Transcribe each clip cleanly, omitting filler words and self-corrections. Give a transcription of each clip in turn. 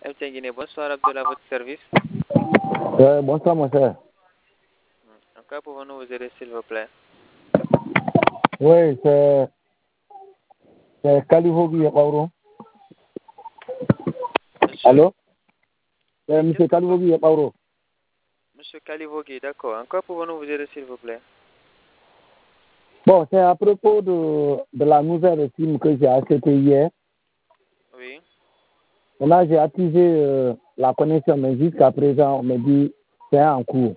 MTN Guinée, bonsoir Abdullah, à votre service. Bonsoir, mon cher. Encore pouvons-nous vous aider, s'il vous plaît? Oui, c'est Kalivogi Yapauro. Allô? C'est M. Kalivogi Yapauro. Monsieur Kalivogi, d'accord. Encore pouvons-nous vous aider, s'il vous plaît? Bon, c'est à propos de la nouvelle SIM que j'ai achetée hier. Oui. Et là, j'ai activé la connexion, mais jusqu'à présent, on me dit c'est en cours.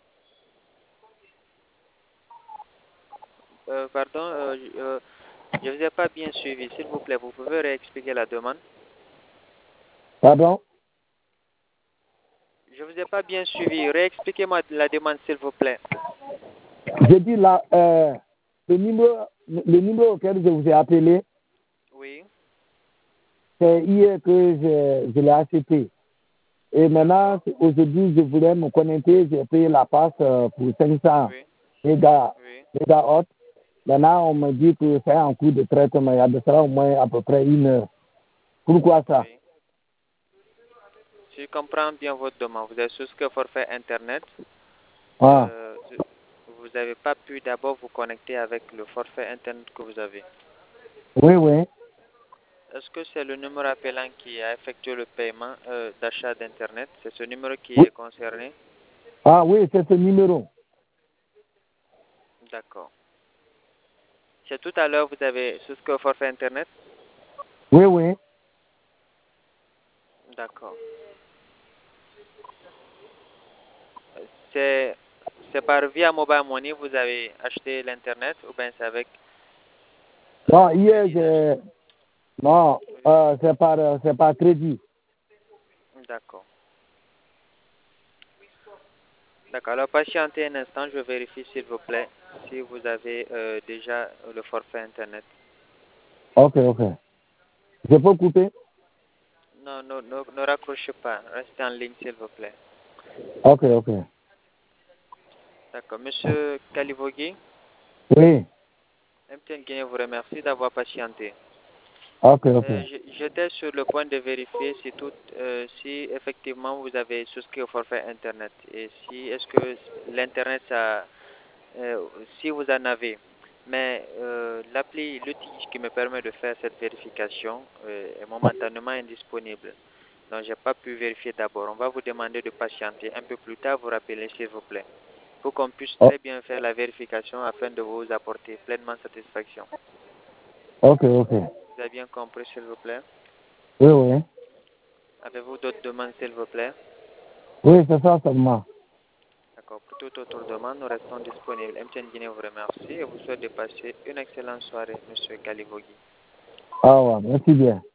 Pardon, je ne vous ai pas bien suivi. S'il vous plaît, vous pouvez réexpliquer la demande? Pardon? Je ne vous ai pas bien suivi. Réexpliquez-moi la demande, s'il vous plaît. J'ai dit là, le numéro auquel je vous ai appelé, Oui. c'est hier que je l'ai acheté. Et maintenant, aujourd'hui, je voulais me connecter. J'ai payé la passe pour 500 Oui. mégas Oui. hot. Maintenant, on me dit que c'est en cours de traitement. Il y a de cela au moins à peu près 1 heure. Pourquoi ça? Oui. Si je comprends bien votre demande, vous avez souscrit au forfait Internet. Ah. Vous n'avez pas pu d'abord vous connecter avec le forfait Internet que vous avez. Oui, oui. Est-ce que c'est le numéro appelant qui a effectué le paiement d'achat d'Internet? C'est ce numéro qui Oui. est concerné? Ah oui, c'est ce numéro. D'accord. C'est tout à l'heure vous avez souscrit au forfait Internet? Oui, oui. D'accord. C'est par via Mobile Money vous avez acheté l'Internet ou bien c'est avec... Non, hier, non, c'est par crédit. D'accord. D'accord. Alors patientez un instant, je vérifie s'il vous plaît si vous avez déjà le forfait Internet. Ok, ok. Je peux couper? Non, ne raccrochez pas. Restez en ligne s'il vous plaît. Ok, ok. D'accord. Monsieur Kalivogi, Oui. MTN Guinée vous remercie d'avoir patienté. Ok, ok. J'étais sur le point de vérifier si effectivement vous avez souscrit au forfait Internet et si est-ce que l'Internet, si vous en avez. Mais l'outil qui me permet de faire cette vérification est momentanément indisponible. Donc, je n'ai pas pu vérifier d'abord. On va vous demander de patienter. Un peu plus tard, vous rappelez, s'il vous plaît, pour qu'on puisse très bien faire la vérification afin de vous apporter pleinement satisfaction. Ok, ok. Vous avez bien compris, s'il vous plaît? Oui, oui. Avez-vous d'autres demandes, s'il vous plaît? Oui, c'est ça seulement. D'accord. Pour toute autre demande, nous restons disponibles. MTN Guinée vous remercie et vous souhaite de passer une excellente soirée, Monsieur Kalivogi. Ah ouais, merci bien.